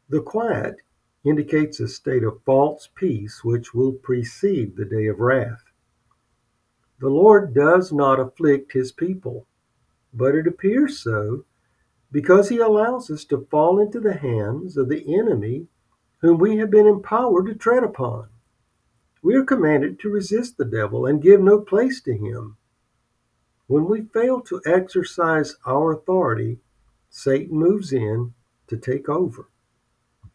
The quiet indicates a state of false peace which will precede the day of wrath. The Lord does not afflict his people, but it appears so because he allows us to fall into the hands of the enemy whom we have been empowered to tread upon. We are commanded to resist the devil and give no place to him. When we fail to exercise our authority, Satan moves in to take over.